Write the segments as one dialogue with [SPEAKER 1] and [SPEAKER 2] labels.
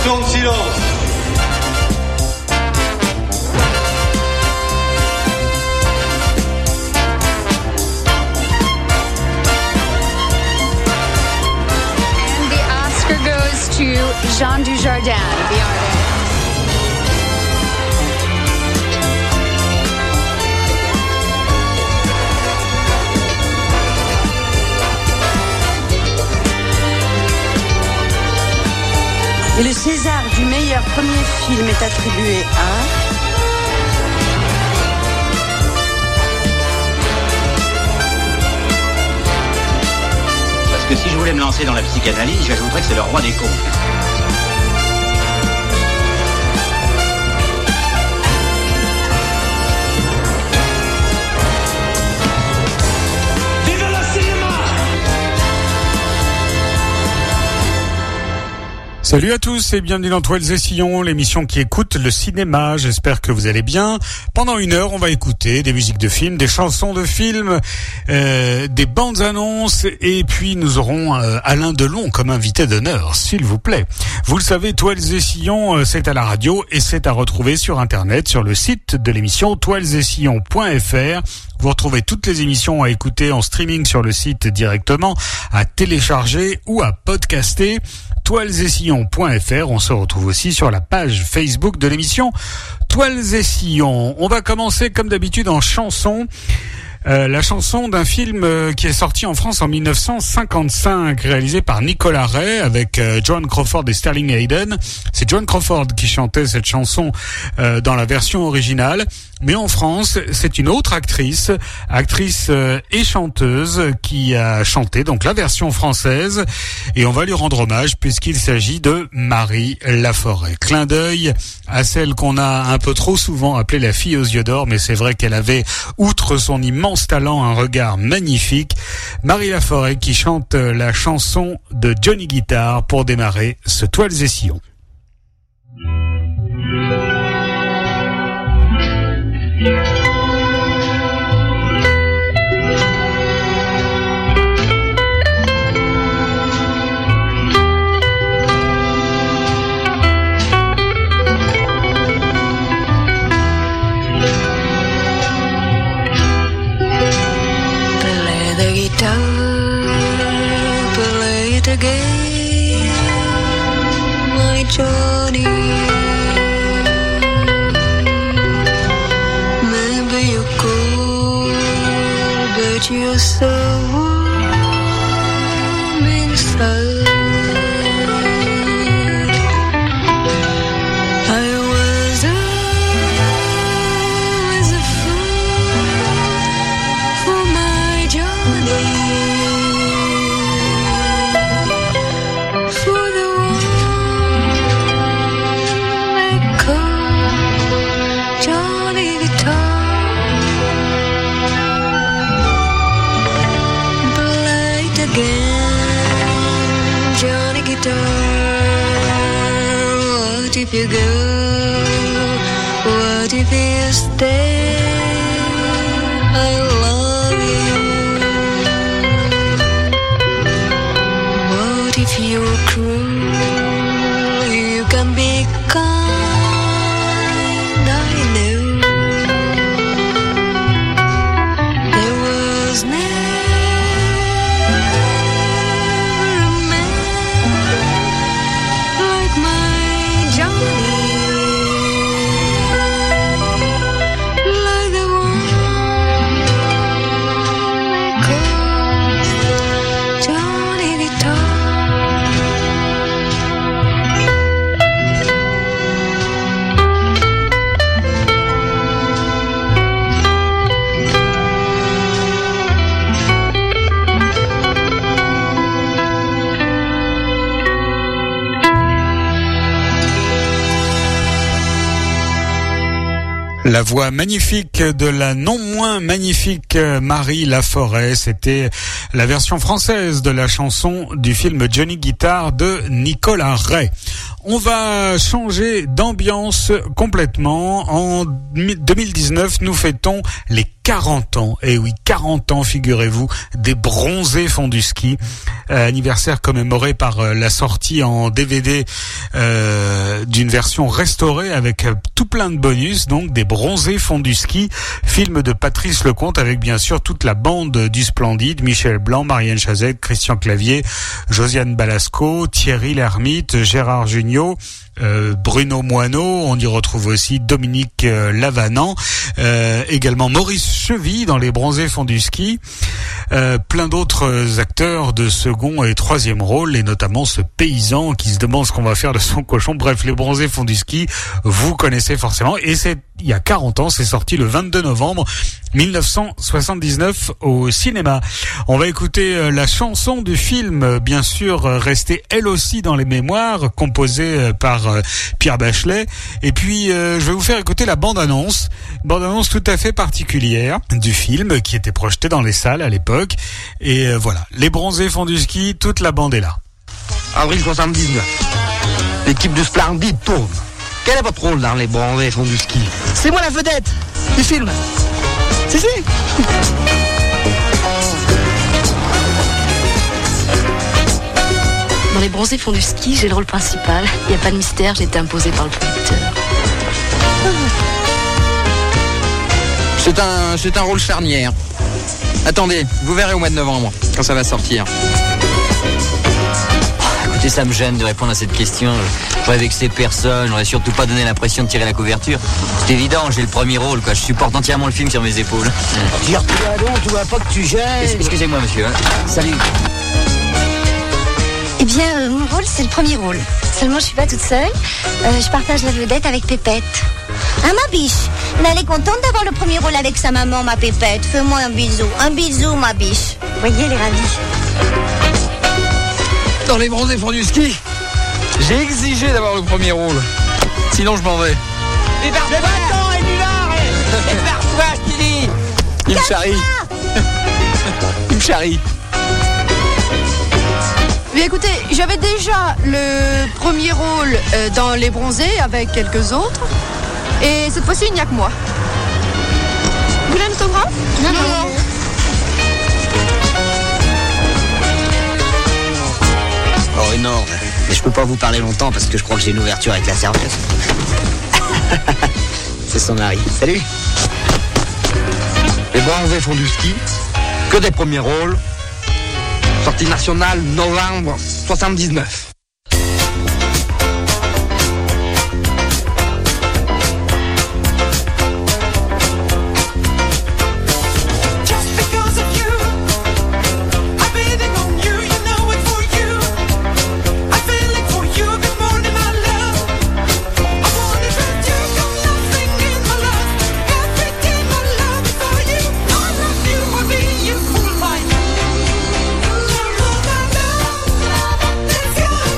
[SPEAKER 1] Question de silence.
[SPEAKER 2] And the Oscar goes to Jean Dujardin, the artist.
[SPEAKER 3] Et le César du meilleur premier film est attribué à...
[SPEAKER 4] Parce que si je voulais me lancer dans la psychanalyse, j'ajouterais que c'est le roi des cons.
[SPEAKER 5] Salut à tous et bienvenue dans Toiles et Sillons, l'émission qui écoute le cinéma. J'espère que vous allez bien. Pendant une heure, on va écouter des musiques de films, des chansons de films, des bandes annonces et puis nous aurons Alain Delon comme invité d'honneur, s'il vous plaît. Vous le savez, Toiles et Sillons, c'est à la radio et c'est à retrouver sur Internet, sur le site de l'émission toilesetSillons.fr. Vous retrouvez toutes les émissions à écouter en streaming sur le site directement, à télécharger ou à podcaster. toilesetSillons.fr. On se retrouve aussi sur la page Facebook de l'émission Toiles et Sillons. On va commencer comme d'habitude en chanson. La chanson d'un film qui est sorti en France en 1955, réalisé par Nicolas Ray avec Joan Crawford et Sterling Hayden. C'est Joan Crawford qui chantait cette chanson dans la version originale. Mais en France, c'est une autre actrice et chanteuse qui a chanté donc la version française. Et on va lui rendre hommage puisqu'il s'agit de Marie Laforêt. Clin d'œil à celle qu'on a un peu trop souvent appelée la fille aux yeux d'or, mais c'est vrai qu'elle avait, outre son immense talent, un regard magnifique. Marie Laforêt qui chante la chanson de Johnny Guitar pour démarrer ce Toiles et Sillons.
[SPEAKER 6] Play it again, my Johnny. Maybe you're cold, but you're so warm inside. I was always a fool for my Johnny. What if you go? What if you stay? I love you. What if you're cruel? You can be kind, I know. There was never a man like my Johnny, like the one they call Johnny Guitar.
[SPEAKER 5] La voix magnifique de la non moins magnifique Marie Laforêt, c'était la version française de la chanson du film Johnny Guitar de Nicolas Ray. On va changer d'ambiance complètement. En 2019, nous fêtons les 40 ans. Et oui, 40 ans, figurez-vous, des Bronzés font du ski. Anniversaire commémoré par la sortie en DVD d'une version restaurée avec tout plein de bonus. Donc, des Bronzés font du ski. Film de Patrice Lecomte avec bien sûr toute la bande du Splendide. Michel Blanc, Marianne Chazelle, Christian Clavier, Josiane Balasco, Thierry Lhermitte, Gérard Jugnot, Bruno Moineau, on y retrouve aussi Dominique Lavanant, également Maurice Chevy dans Les Bronzés font du ski, plein d'autres acteurs de second et troisième rôle, et notamment ce paysan qui se demande ce qu'on va faire de son cochon. Bref, Les Bronzés font du ski, vous connaissez forcément, et c'est il y a 40 ans, c'est sorti le 22 novembre 1979 au cinéma. On va écouter la chanson du film, bien sûr, restée elle aussi dans les mémoires, composée par Pierre Bachelet. Et puis, je vais vous faire écouter la bande-annonce tout à fait particulière du film qui était projeté dans les salles à l'époque. Et voilà, Les Bronzés font du ski, toute la bande est là.
[SPEAKER 1] Avril 79. L'équipe du Splendide tourne. Quel est votre rôle dans Les Bronzés font du ski?
[SPEAKER 7] C'est moi la vedette du film. Si.
[SPEAKER 8] Dans Les Bronzés font du ski, j'ai le rôle principal. Il n'y a pas de mystère, j'ai été imposé par le producteur.
[SPEAKER 1] C'est un rôle charnière. Attendez, vous verrez au mois de novembre, quand ça va sortir.
[SPEAKER 9] Écoutez, ça me gêne de répondre à cette question. J'aurais vexé personne, j'aurais surtout pas donné l'impression de tirer la couverture. C'est évident, j'ai le premier rôle, quoi. Je supporte entièrement le film sur mes épaules.
[SPEAKER 7] Tire-toi donc, tu vois pas que tu gênes.
[SPEAKER 9] Excusez-moi, monsieur. Salut.
[SPEAKER 10] Eh bien, mon rôle, c'est le premier rôle. Seulement, je suis pas toute seule. Je partage la vedette avec Pépette.
[SPEAKER 11] Ah, ma biche, mais elle est contente d'avoir le premier rôle avec sa maman, ma Pépette. Fais-moi un bisou. Un bisou, ma biche.
[SPEAKER 10] Vous voyez, elle est ravie.
[SPEAKER 1] Dans Les Bronzés font du ski, j'ai exigé d'avoir le premier rôle. Sinon, je m'en vais.
[SPEAKER 7] Mais va-t'en, et du lard, et pars-toi, je te dis.
[SPEAKER 1] Il me charrie. Il me charrie.
[SPEAKER 12] Mais écoutez, j'avais déjà le premier rôle dans Les Bronzés avec quelques autres. Et cette fois-ci, il n'y a que moi. Vous voulez un autographe?
[SPEAKER 10] Non.
[SPEAKER 9] Oh non, mais je peux pas vous parler longtemps parce que je crois que j'ai une ouverture avec la serveuse. C'est son mari. Salut.
[SPEAKER 1] Les Bronzés font du ski, que des premiers rôles. Sortie nationale, novembre 79.
[SPEAKER 13] Yeah.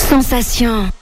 [SPEAKER 8] Sensation.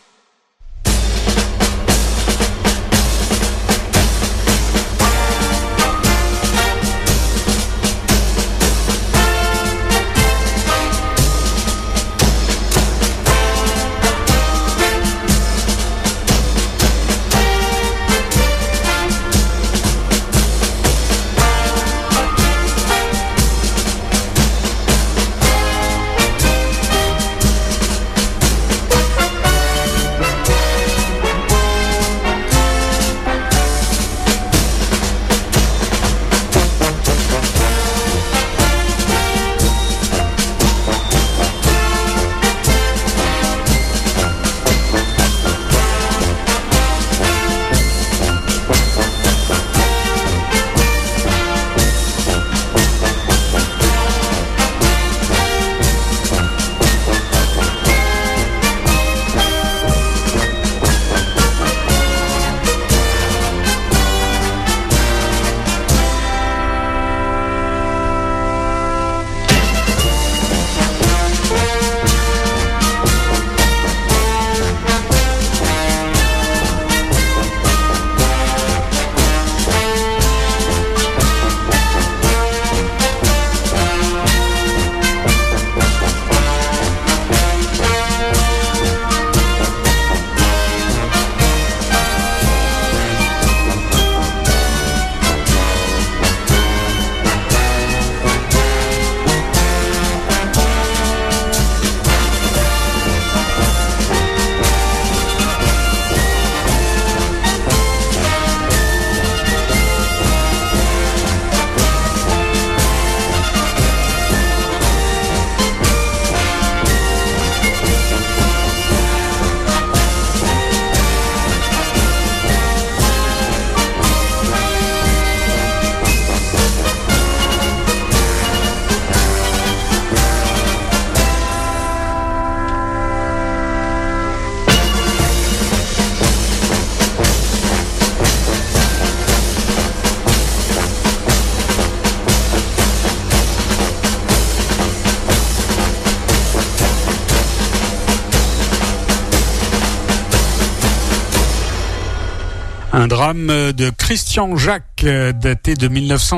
[SPEAKER 5] Un drame de Christian Jacques daté de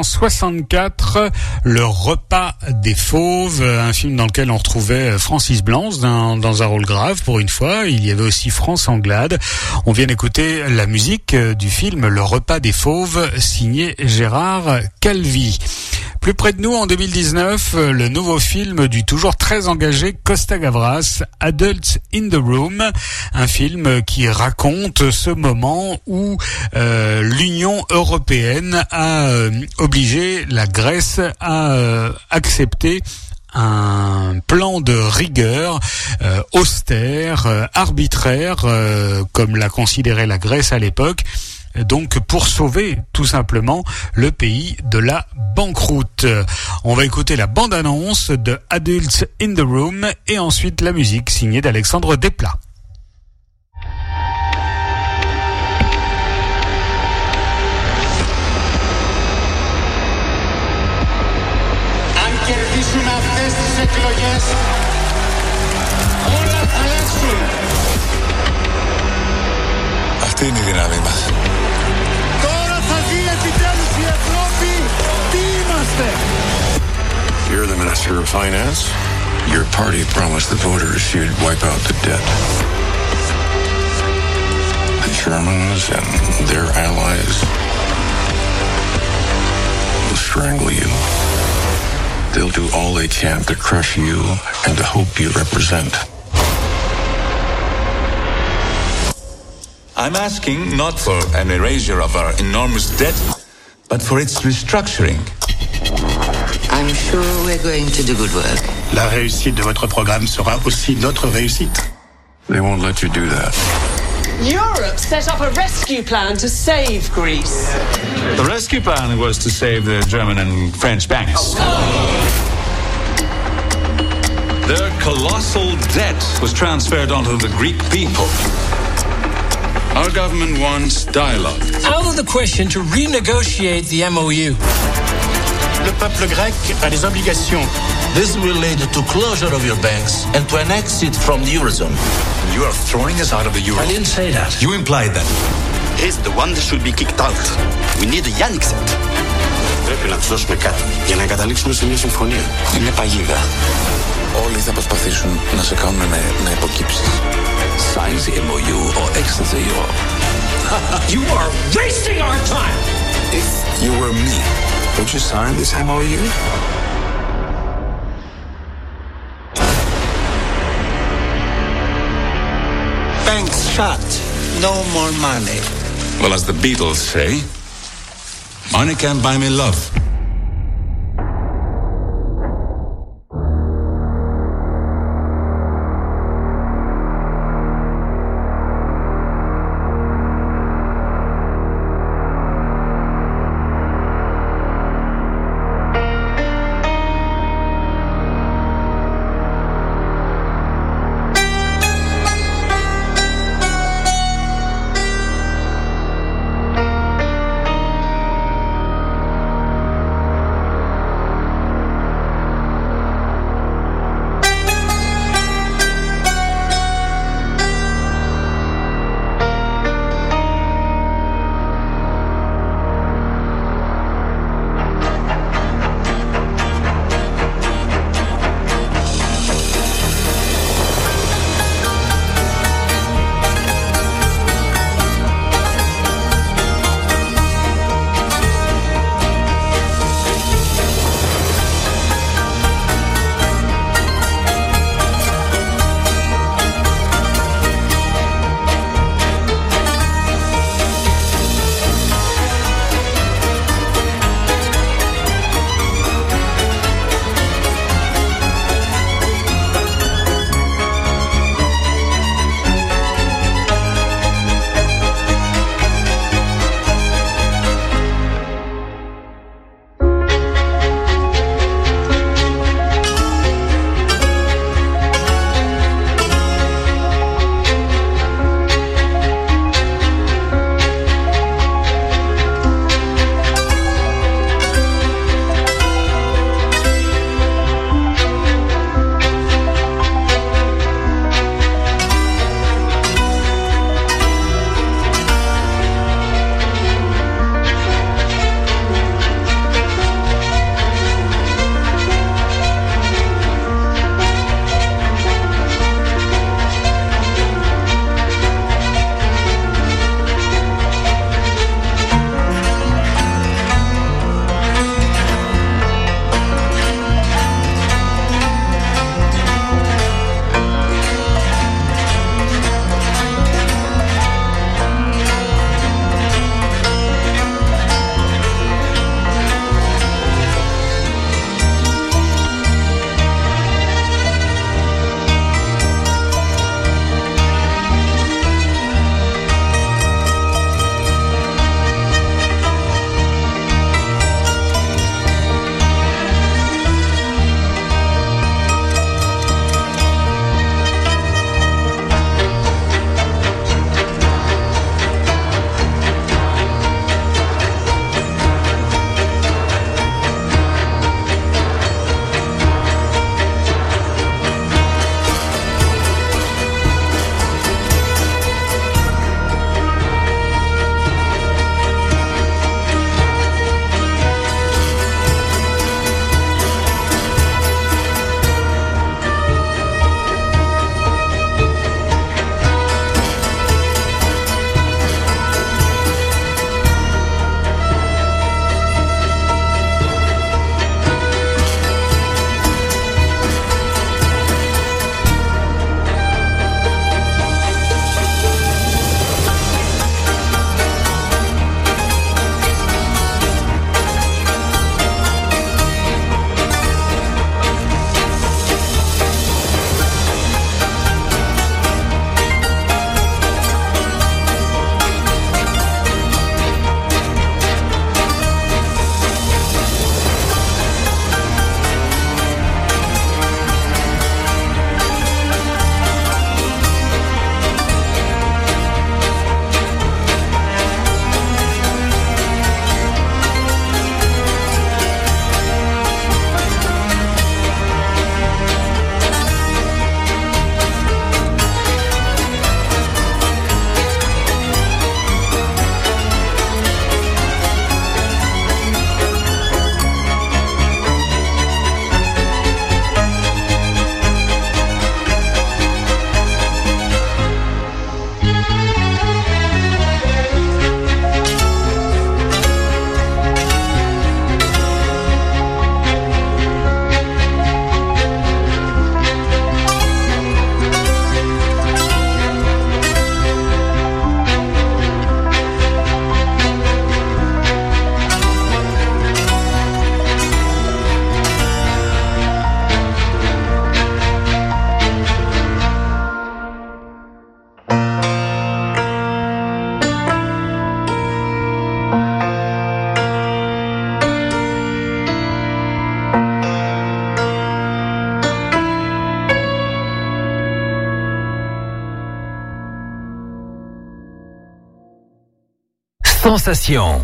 [SPEAKER 5] 1964, Le repas des fauves, un film dans lequel on retrouvait Francis Blanche dans un rôle grave pour une fois. Il y avait aussi France Anglade. On vient d'écouter la musique du film Le repas des fauves, signé Gérard Calvi. Plus près de nous, en 2019, le nouveau film du toujours très engagé Costa Gavras, Adults in the Room, un film qui raconte ce moment où l'Union européenne a obligé la Grèce à accepter un plan de rigueur austère, arbitraire, comme l'a considéré la Grèce à l'époque. Donc pour sauver tout simplement le pays de la banqueroute. On va écouter la bande-annonce de Adults in the Room et ensuite la musique signée d'Alexandre Desplat.
[SPEAKER 13] Αν κερδίσουν αυτές τις εκλογές, όλα θα αλλάξουν.
[SPEAKER 14] Αυτή είναι η δύναμη μας.
[SPEAKER 15] You're the Minister of Finance. Your party promised the voters you'd wipe out the debt. The Germans and their allies will strangle you. They'll do all they can to crush you and the hope you represent.
[SPEAKER 14] I'm asking not for an erasure of our enormous debt, but for its restructuring.
[SPEAKER 16] I'm sure we're going to do good work.
[SPEAKER 17] La réussite de votre programme sera aussi notre réussite.
[SPEAKER 15] They won't let you do that.
[SPEAKER 18] Europe set up a rescue plan to save Greece.
[SPEAKER 14] The rescue plan was to save the German and French banks. Their colossal debt was transferred onto the Greek people. Our government wants dialogue.
[SPEAKER 19] Out of the question to renegotiate the MOU.
[SPEAKER 17] Le peuple grec a des obligations
[SPEAKER 19] This will lead to closure of your banks and to an exit from the Eurozone.
[SPEAKER 14] You are throwing us out of the Euro.
[SPEAKER 19] I didn't say that.
[SPEAKER 14] You implied that.
[SPEAKER 1] He's the one that should be kicked out. We need a Yannick.
[SPEAKER 17] Πρέπει να τους δώσουμε κάτι για να καταλήξουμε σε μια συμφωνία.
[SPEAKER 15] Είναι παγίδα. Όλοι θα προσπαθήσουν να σε κάνουν να υποκύψεις. Sign the MOU or exit the Euro.
[SPEAKER 18] You are wasting our time!
[SPEAKER 15] If you were me, would you sign this MOU?
[SPEAKER 17] Banks shut. No more money.
[SPEAKER 14] Well, as the Beatles say, money can't buy me love.
[SPEAKER 20] Sensation.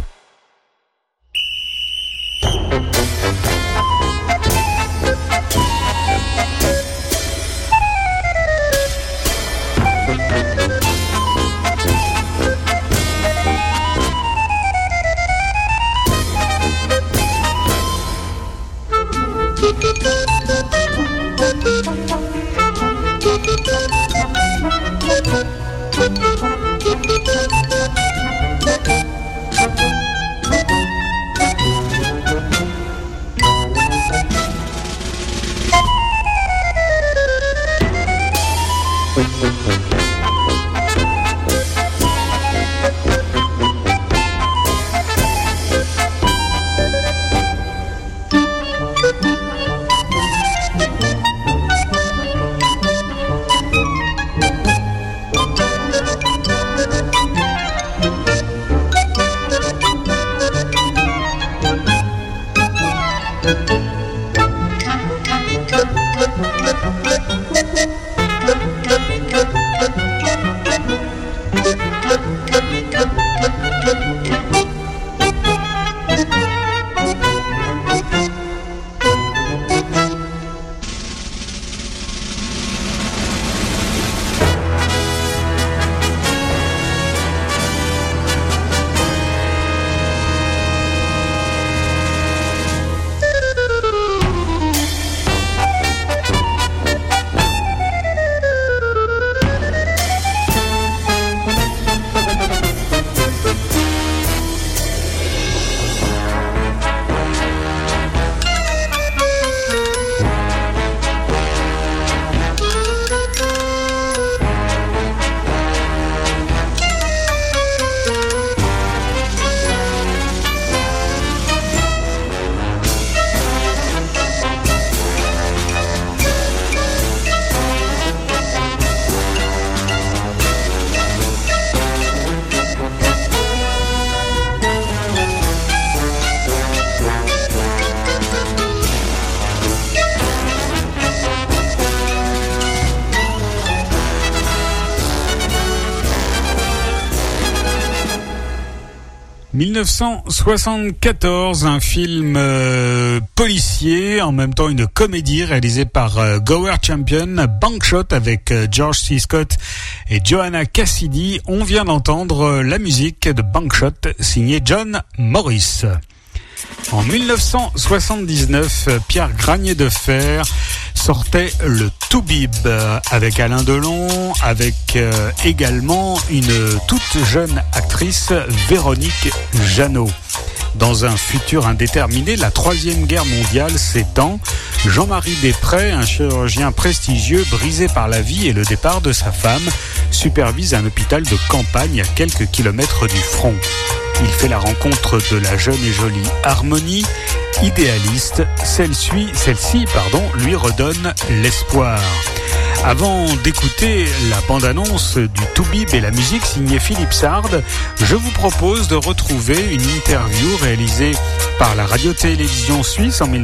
[SPEAKER 5] « 1974, un film policier, en même temps une comédie réalisée par Gower Champion, Bankshot avec George C. Scott et Joanna Cassidy. On vient d'entendre la musique de Bankshot signée John Morris. En 1979, Pierre Granier de Fer sortait le Toubib avec Alain Delon, avec également une toute jeune actrice, Véronique Jeannot. Dans un futur indéterminé, la Troisième Guerre mondiale s'étend. Jean-Marie Després, un chirurgien prestigieux brisé par la vie et le départ de sa femme, supervise un hôpital de campagne à quelques kilomètres du front. Il fait la rencontre de la jeune et jolie Harmonie, idéaliste. Celle-ci, lui redonne l'espoir. Avant d'écouter la bande-annonce du Toubib et la musique signée Philippe Sard, je vous propose de retrouver une interview réalisée par la radio-télévision suisse en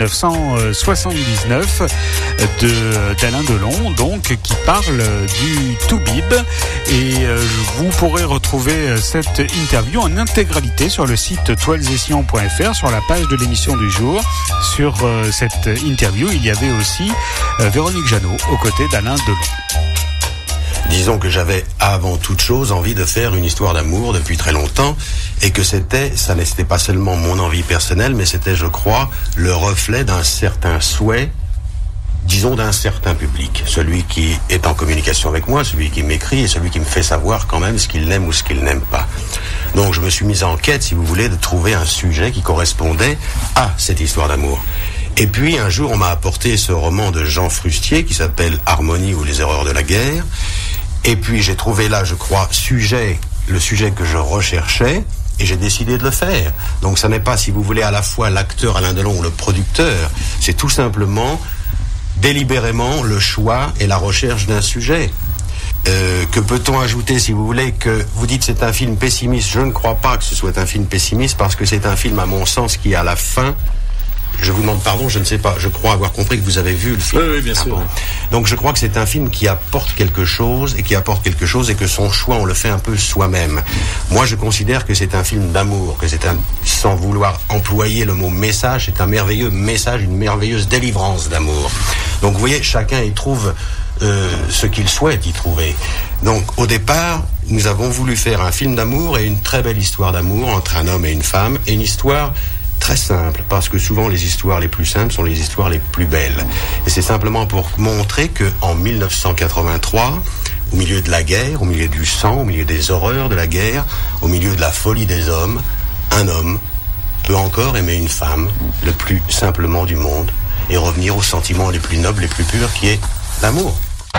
[SPEAKER 5] 1979 d'Alain Delon, donc, qui parle du Toubib. Et vous pourrez retrouver cette interview en intégralité sur le site toilesetsillons.fr, sur la page de l'émission du jour. Sur cette interview, il y avait aussi Véronique Jeannot aux côtés d'Alain Delon.
[SPEAKER 21] Disons que j'avais avant toute chose envie de faire une histoire d'amour depuis très longtemps, et que ça n'était pas seulement mon envie personnelle, mais c'était, je crois, le reflet d'un certain souhait, disons d'un certain public, celui qui est en communication avec moi, celui qui m'écrit et celui qui me fait savoir quand même ce qu'il aime ou ce qu'il n'aime pas. Donc je me suis mis en quête, si vous voulez, de trouver un sujet qui correspondait à cette histoire d'amour. Et puis un jour on m'a apporté ce roman de Jean Frustier qui s'appelle Harmonie ou les erreurs de la guerre. Et puis j'ai trouvé là, je crois, le sujet que je recherchais, et j'ai décidé de le faire. Donc ça n'est pas, si vous voulez, à la fois l'acteur Alain Delon ou le producteur, c'est tout simplement, délibérément, le choix et la recherche d'un sujet. Que peut-on ajouter, si vous voulez, que vous dites c'est un film pessimiste? Je ne crois pas que ce soit un film pessimiste, parce que c'est un film, à mon sens, qui à la fin je vous demande pardon, je ne sais pas, je crois avoir compris que vous avez vu le film.
[SPEAKER 20] Oui, bien sûr.
[SPEAKER 21] Bon. Donc je crois que c'est un film qui apporte quelque chose et que son choix, on le fait un peu soi-même. Moi, je considère que c'est un film d'amour, que c'est sans vouloir employer le mot message, c'est un merveilleux message, une merveilleuse délivrance d'amour. Donc vous voyez, chacun y trouve ce qu'il souhaite y trouver. Donc au départ, nous avons voulu faire un film d'amour et une très belle histoire d'amour entre un homme et une femme, et une histoire très simple, parce que souvent les histoires les plus simples sont les histoires les plus belles. Et c'est simplement pour montrer que en 1983, au milieu de la guerre, au milieu du sang, au milieu des horreurs de la guerre, au milieu de la folie des hommes, un homme peut encore aimer une femme le plus simplement du monde et revenir aux sentiments les plus nobles, les plus purs, qui est l'amour.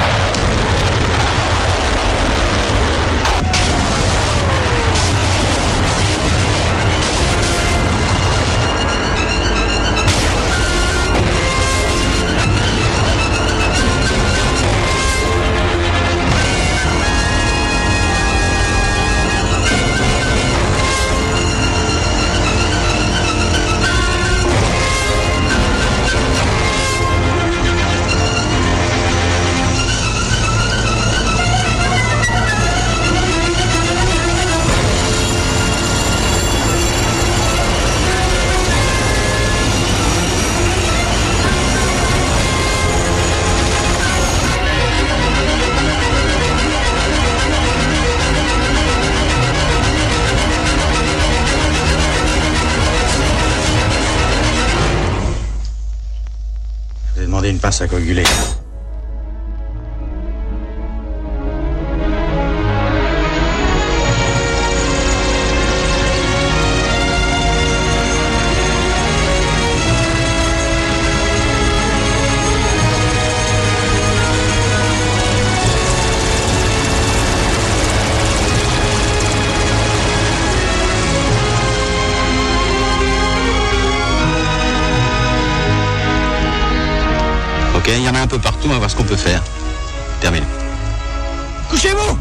[SPEAKER 21] Une pince à coaguler.
[SPEAKER 4] Ok, il y en a un peu partout, on va voir ce qu'on peut faire. Terminé.
[SPEAKER 7] Couchez-vous!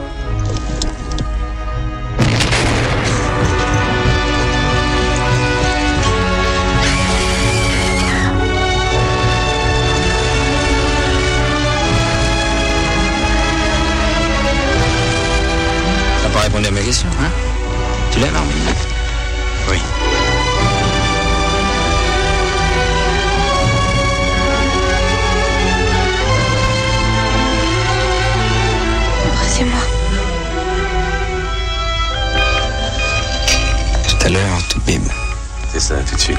[SPEAKER 4] T'as pas répondu à ma question, hein? Tu l'aimes, Armin? Oui.
[SPEAKER 10] Embrassez-moi.
[SPEAKER 4] Tout à l'heure, tout bim.
[SPEAKER 21] C'est ça, tout de suite.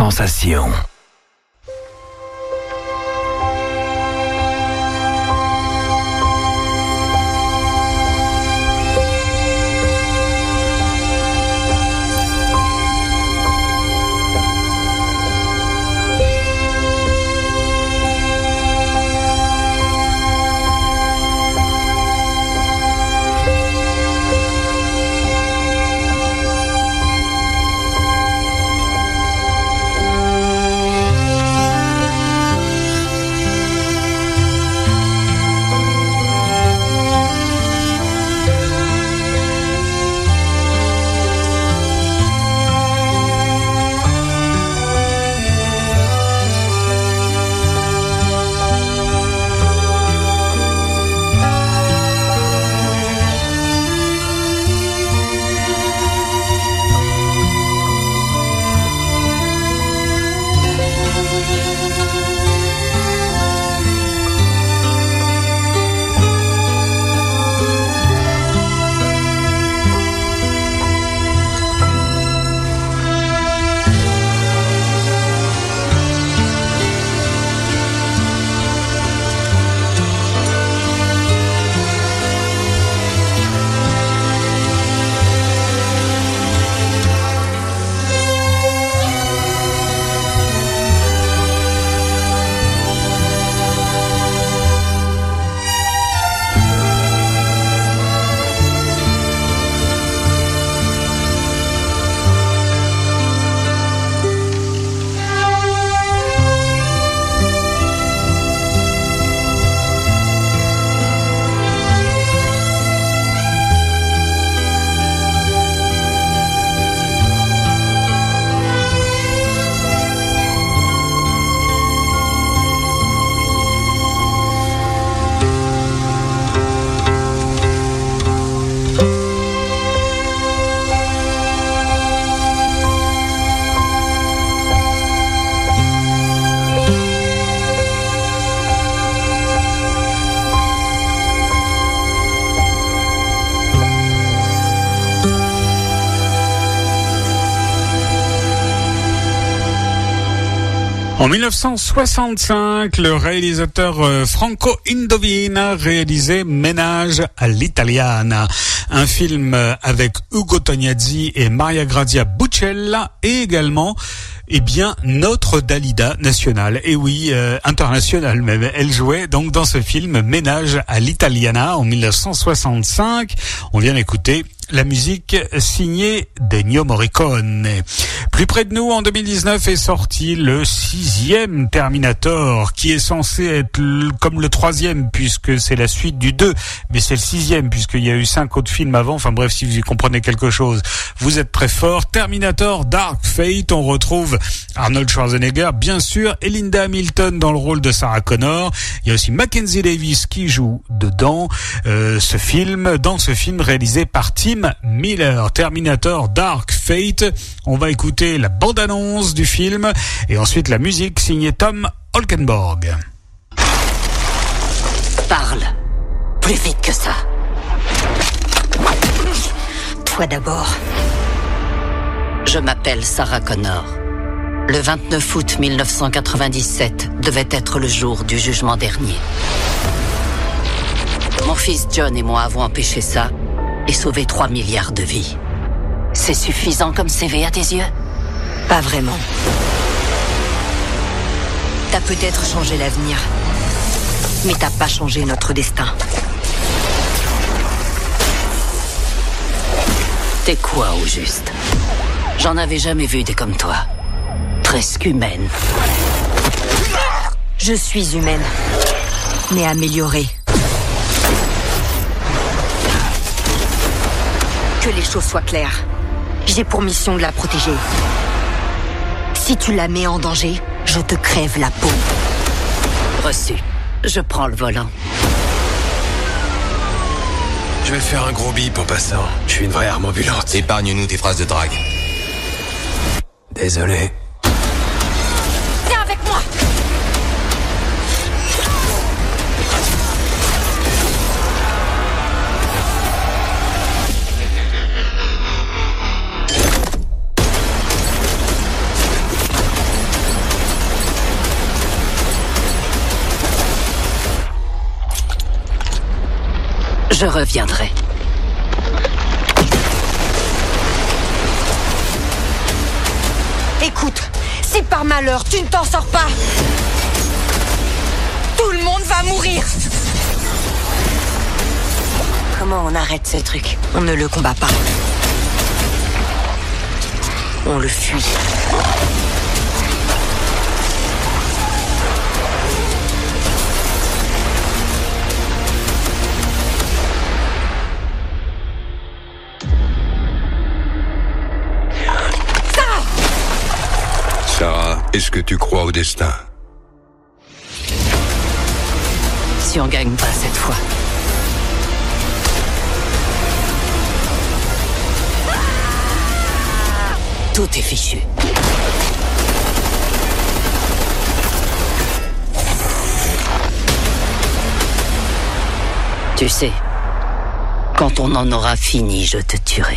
[SPEAKER 20] sensation.
[SPEAKER 5] En 1965, le réalisateur Franco Indovina réalisait Ménage à l'Italiana, un film avec Ugo Tognazzi et Maria Grazia Buccella, et également notre Dalida nationale, et oui, internationale même. Elle jouait donc dans ce film Ménage à l'Italiana en 1965. On vient d'écouter la musique signée d'Ennio Morricone. Plus près de nous, en 2019 est sorti le 6e Terminator, qui est censé être comme le 3e puisque c'est la suite du 2, mais c'est le 6e puisqu'il y a eu 5 autres films avant. Enfin bref, si vous y comprenez quelque chose, vous êtes très fort. Terminator Dark Fate, on retrouve Arnold Schwarzenegger, bien sûr, et Linda Hamilton dans le rôle de Sarah Connor. Il y a aussi Mackenzie Davis qui joue dedans dans ce film réalisé par Tim Miller. Terminator Dark Fate. On va écouter la bande-annonce du film et ensuite la musique signée Tom Holkenborg.
[SPEAKER 22] Parle. Plus vite que ça. Toi d'abord. Je m'appelle Sarah Connor. Le 29 août 1997 devait être le jour du jugement dernier. Mon fils John et moi avons empêché ça et sauvé 3 milliards de vies. C'est suffisant comme CV à tes yeux? Pas vraiment. T'as peut-être changé l'avenir, mais t'as pas changé notre destin. T'es quoi au juste? J'en avais jamais vu des comme toi. Presque humaine.
[SPEAKER 23] Je suis humaine, mais améliorée. Que les choses soient claires. J'ai pour mission de la protéger. Si tu la mets en danger, je te crève la peau.
[SPEAKER 22] Reçu. Je prends le volant.
[SPEAKER 20] Je vais te faire un gros bip en passant. Je suis une vraie arme ambulante.
[SPEAKER 24] Épargne-nous tes phrases de drague.
[SPEAKER 20] Désolé.
[SPEAKER 23] Viens avec moi.
[SPEAKER 22] Je reviendrai.
[SPEAKER 23] Écoute, si par malheur tu ne t'en sors pas, tout le monde va mourir. Comment on arrête ce truc? On ne le combat pas. On le fuit.
[SPEAKER 20] Sarah, est-ce que tu crois au destin?
[SPEAKER 22] Si on gagne pas cette fois. Tout est fichu. Tu sais, quand on en aura fini, je te tuerai.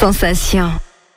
[SPEAKER 23] sensation.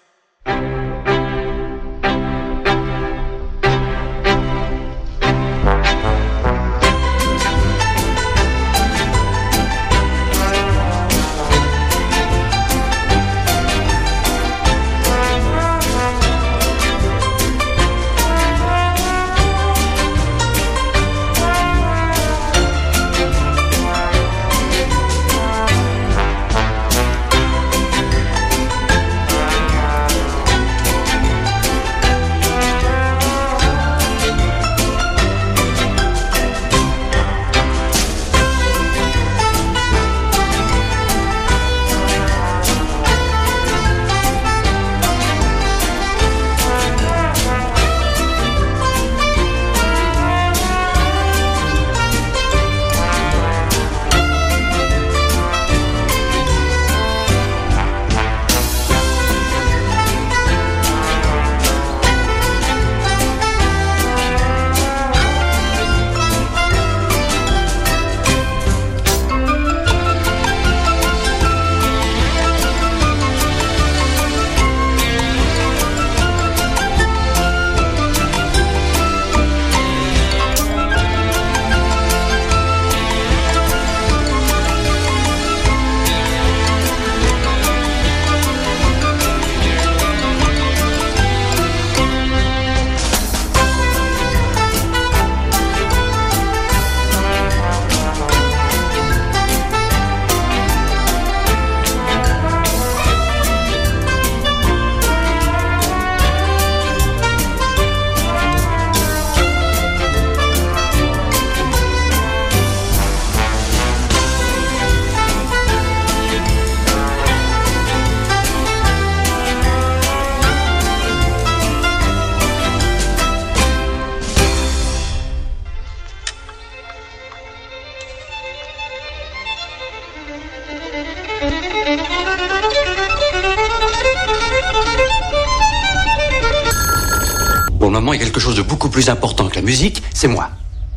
[SPEAKER 4] Pour le moment, il y a quelque chose de beaucoup plus important que la musique, c'est moi.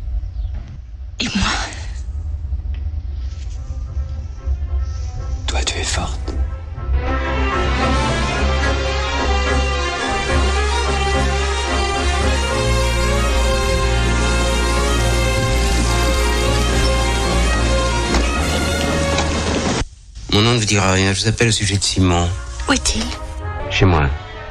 [SPEAKER 8] Et moi?
[SPEAKER 4] Toi, tu es forte.
[SPEAKER 2] Mon nom ne vous dira rien, je vous appelle au sujet de Simon.
[SPEAKER 8] Où est-il?
[SPEAKER 2] Chez moi.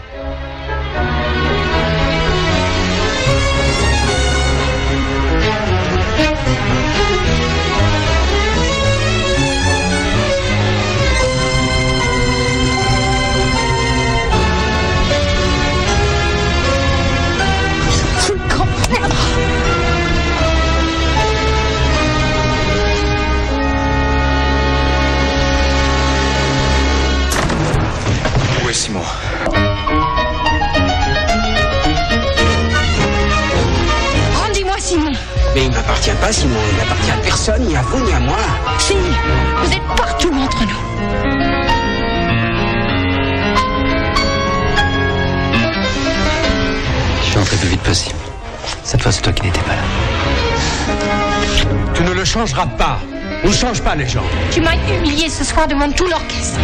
[SPEAKER 4] Simon.
[SPEAKER 8] Rendez-moi Simon.
[SPEAKER 2] Mais il ne m'appartient pas, Simon. Il n'appartient à personne, ni à vous, ni à moi.
[SPEAKER 8] Si, vous êtes partout entre nous.
[SPEAKER 2] Je suis entré le plus vite possible. Cette fois, c'est toi qui n'étais pas là.
[SPEAKER 4] Tu ne le changeras pas. On ne change pas les gens.
[SPEAKER 8] Tu m'as humilié ce soir devant tout l'orchestre.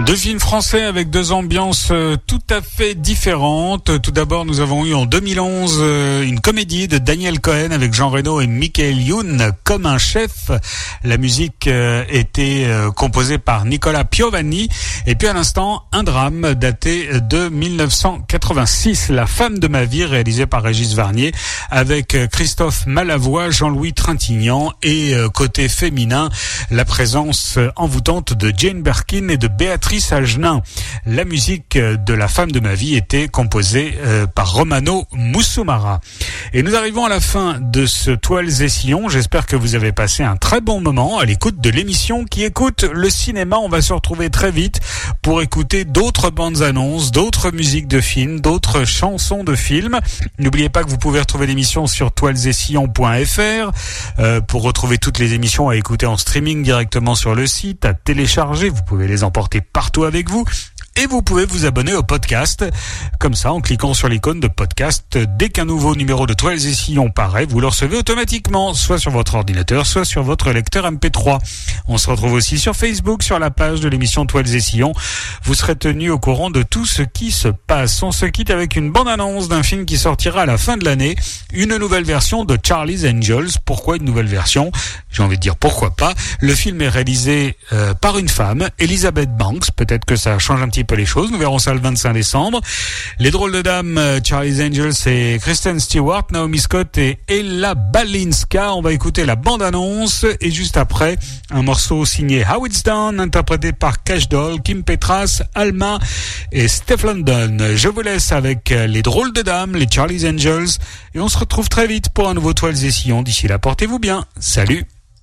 [SPEAKER 5] Deux films français avec deux ambiances tout à fait différentes. Tout d'abord, nous avons eu en 2011 une comédie de Daniel Cohen avec Jean Reno et Michael Youn, Comme un chef. La musique était composée par Nicolas Piovani. Et puis à l'instant, un drame daté de 1986, La femme de ma vie, réalisé par Régis Varnier, avec Christophe Malavoie, Jean-Louis Trintignant et côté féminin, la présence envoûtante de Jane Birkin et de Béatrice Agenin. La musique de La femme de ma vie était composée par Romano Moussumara. Et nous arrivons à la fin de ce Toiles et Sillons. J'espère que vous avez passé un très bon moment à l'écoute de l'émission qui écoute le cinéma. On va se retrouver très vite pour écouter d'autres bandes annonces, d'autres musiques de films, d'autres chansons de films. N'oubliez pas que vous pouvez retrouver l'émission sur toilesetSillons.fr pour retrouver toutes les émissions à écouter en streaming directement sur le site, à télécharger. Vous pouvez les emporter partout avec vous. Et vous pouvez vous abonner au podcast, comme ça, en cliquant sur l'icône de podcast. Dès qu'un nouveau numéro de Toiles et Sillons paraît, vous le recevez automatiquement, soit sur votre ordinateur, soit sur votre lecteur MP3. On se retrouve aussi sur Facebook, sur la page de l'émission Toiles et Sillons. Vous serez tenu au courant de tout ce qui se passe. On se quitte avec une bande-annonce d'un film qui sortira à la fin de l'année, une nouvelle version de Charlie's Angels. Pourquoi une nouvelle version ? J'ai envie de dire pourquoi pas. Le film est réalisé par une femme, Elizabeth Banks. Peut-être que ça change un petit peu les choses. Nous verrons ça le 25 décembre. Les drôles de dames, Charlie's Angels, c'est Kristen Stewart, Naomi Scott et Ella Balinska. On va écouter la bande-annonce et juste après, un morceau signé How It's Done, interprété par Cash Doll, Kim Petras, Alma et Steph London. Je vous laisse avec les drôles de dames, les Charlie's Angels, et on se retrouve très vite pour un nouveau Toiles et Sillons. D'ici là, portez-vous bien. Salut!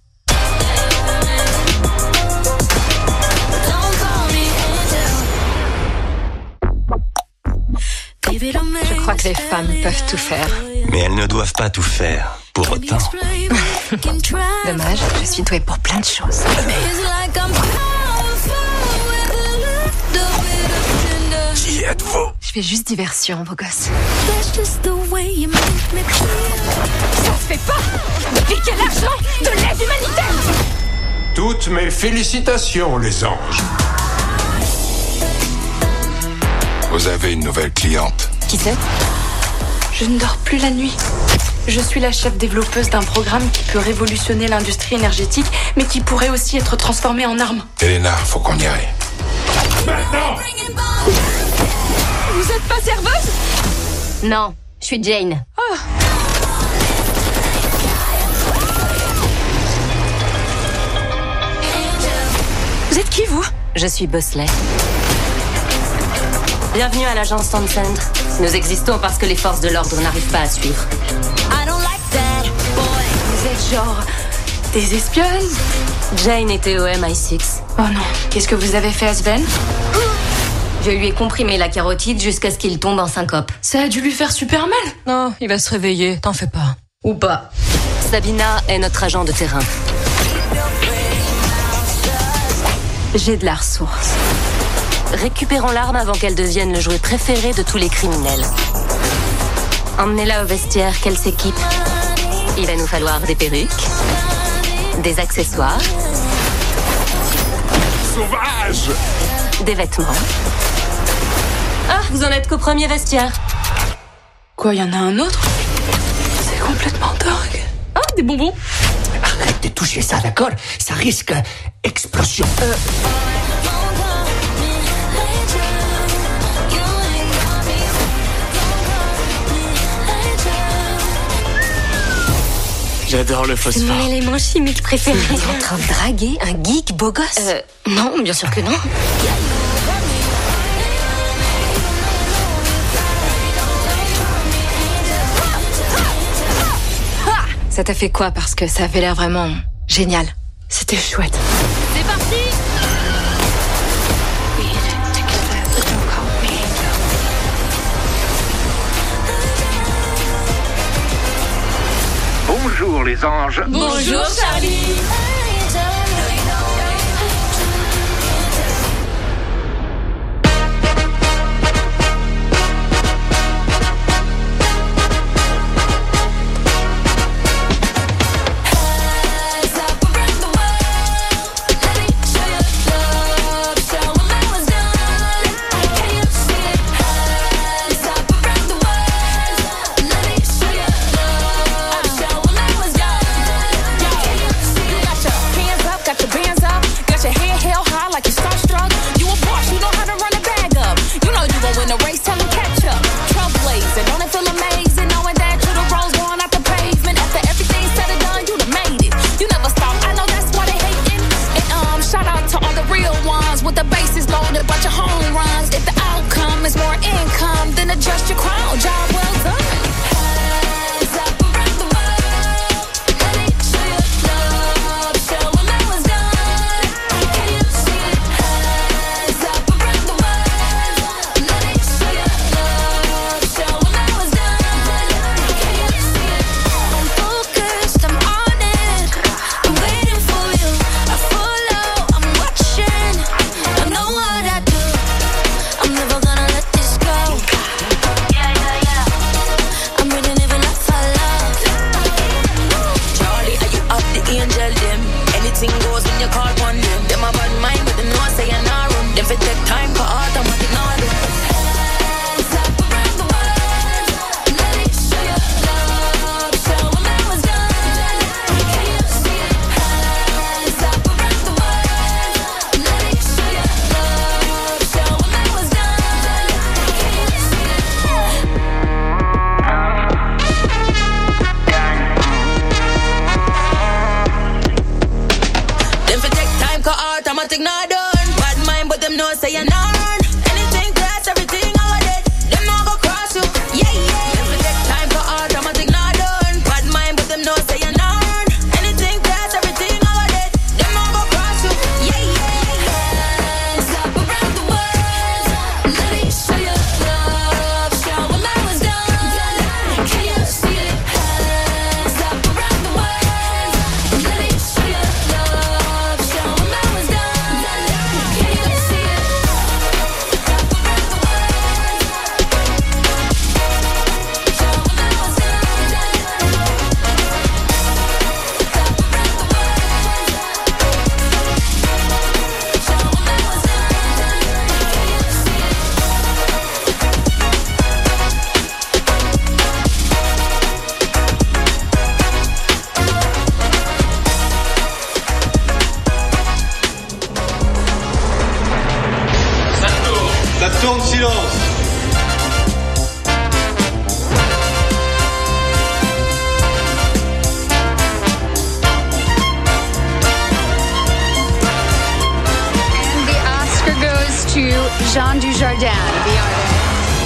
[SPEAKER 23] Je crois que les femmes peuvent tout faire.
[SPEAKER 3] Mais elles ne doivent pas tout faire, pour autant.
[SPEAKER 23] Dommage, je suis douée pour plein de choses.
[SPEAKER 3] Qui êtes-vous?
[SPEAKER 23] Je fais juste diversion, vos gosses.
[SPEAKER 6] Ça se fait pas de piquer l'argent de l'aide humanitaire.
[SPEAKER 11] Toutes mes félicitations, les anges. Vous avez une nouvelle cliente.
[SPEAKER 23] Qui c'est? Je ne dors plus la nuit. Je suis la chef développeuse d'un programme qui peut révolutionner l'industrie énergétique, mais qui pourrait aussi être transformé en arme.
[SPEAKER 11] Elena, faut qu'on y aille. Maintenant!
[SPEAKER 6] Vous êtes pas serveuse?
[SPEAKER 23] Non, je suis Jane.
[SPEAKER 6] Oh. Vous êtes qui, vous?
[SPEAKER 23] Je suis Bosley. Bienvenue à l'agence Townsend. Nous existons parce que les forces de l'ordre n'arrivent pas à suivre.
[SPEAKER 6] Vous êtes genre des espionnes?
[SPEAKER 23] Jane était au MI6.
[SPEAKER 6] Oh non, qu'est-ce que vous avez fait à Sven?
[SPEAKER 23] Je lui ai comprimé la carotide jusqu'à ce qu'il tombe en syncope.
[SPEAKER 6] Ça a dû lui faire super mal.
[SPEAKER 23] Non, il va se réveiller, t'en fais pas. Ou pas. Sabina est notre agent de terrain. J'ai de la ressource. Récupérons l'arme avant qu'elle devienne le jouet préféré de tous les criminels. Emmenez-la au vestiaire, qu'elle s'équipe. Il va nous falloir des perruques, des accessoires,
[SPEAKER 11] Sauvage!
[SPEAKER 23] des vêtements. Ah, vous en êtes qu'au premier vestiaire.
[SPEAKER 6] Quoi, y en a un autre? C'est complètement dingue.
[SPEAKER 23] Ah, des bonbons.
[SPEAKER 2] Arrête de toucher ça, d'accord? Ça risque explosion.
[SPEAKER 23] J'adore le phosphore. C'est mon élément chimique préféré. Tu es en train de draguer un geek beau gosse? Non, bien sûr que non. Ça t'a fait quoi? Parce que ça avait l'air vraiment génial.
[SPEAKER 6] C'était chouette.
[SPEAKER 23] C'est parti!
[SPEAKER 24] Bonjour les anges.
[SPEAKER 6] Bonjour Charlie. Show your love, show 'em I was done.
[SPEAKER 9] Jean Dujardin, the artist.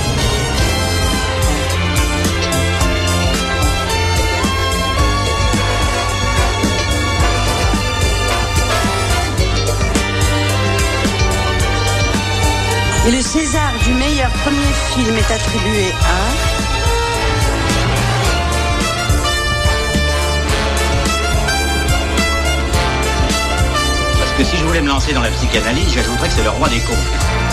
[SPEAKER 12] Et le César du meilleur premier film est attribué à...
[SPEAKER 4] Parce que si je voulais me lancer dans la psychanalyse, j'ajouterais que c'est le roi des cons.